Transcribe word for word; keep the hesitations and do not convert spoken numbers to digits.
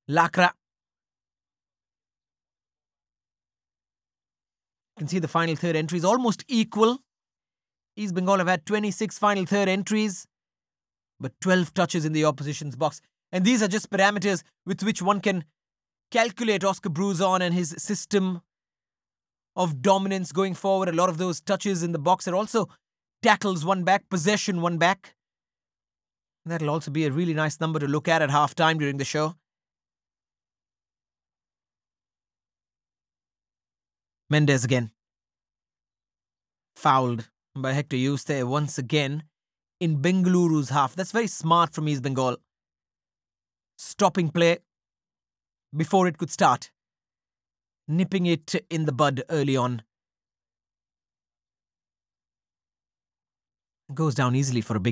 Lakra. You can see the final third entry is almost equal. East Bengal have had twenty-six final third entries, but twelve touches in the opposition's box. And these are just parameters with which one can calculate Oscar Bruzon and his system of dominance going forward. A lot of those touches in the box are also tackles one back, possession one back. That'll also be a really nice number to look at at half-time during the show. Mendes again. Fouled by Hector Yuste once again in Bengaluru's half. That's very smart from East Bengal. Stopping play before it could start. Nipping it in the bud early on. Goes down easily for a big